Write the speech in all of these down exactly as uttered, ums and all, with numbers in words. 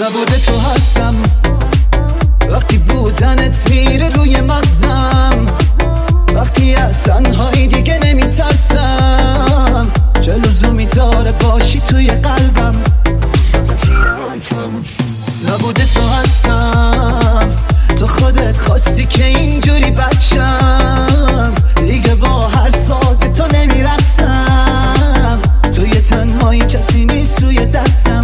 نبوده تو هستم وقتی بودنت میره روی مغزم، وقتی از تنهایی دیگه نمیترسم، چه لزومی داره باشی توی قلبم. نبوده تو هستم، تو خودت خواستی که اینجوری بچم، دیگه با هر ساز تو نمیرقصم، توی تنهایی کسی نیست روی دستم.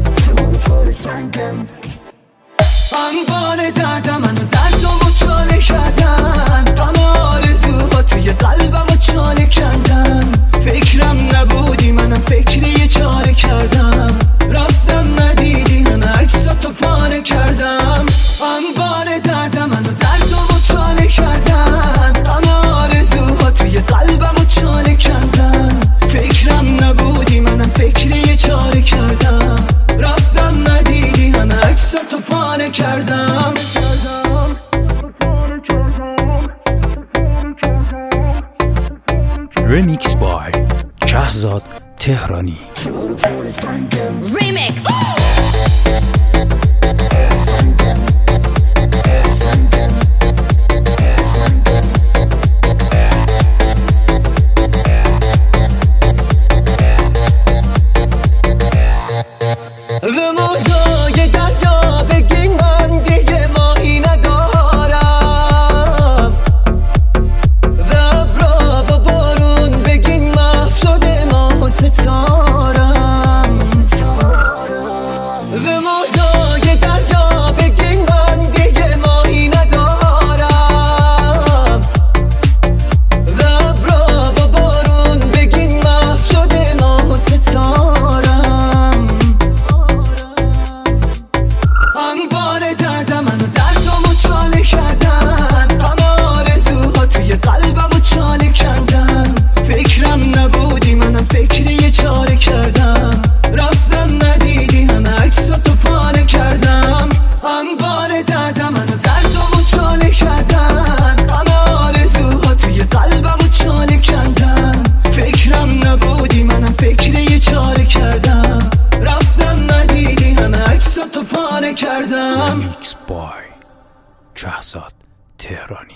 انبار دردم منو دردمو چاله کردن، همه آرزوها توی قلبمو چاله کردن، فکرم نبودی منم فکری یه چاره کردم، رفتم ندیدی همه عکساتو پاره کردم. انبار دردم منو دردمو چاله کردن، همه آرزوها توی قلبمو چاله کردن، فکرم نبودی منم فکری یه چاره کردم، رفتم ندیدی همه عکساتو پاره کردم. Remix by شهزاد تهرانی. Remix. به موجای دریا بگی من دیگه ماهی ندارم، به ابرا و بارون بگین محو شده ماه و ستارم، به موجای دریا بگین من دیگه ماهی ندارم، به ابرا و بارون بگین محو شده ماه و ستارم. انبار دردم منو دردمو چاله کردن، همه آرزوها توی قلبمو چاله کردن، فکرم نبودی منم فکری یه چاره کردم، رفتم ندیدی همه عکساتو پاره کردم. انبار دردم منو دردمو چاله کردن، همه آرزوها توی قلبمو چاله کردن، فکرم نبودی منم فکری یه چاره کردم، رفتم ندیدی همه عکساتو پاره کردم. Remix by شهزاد تهرانی.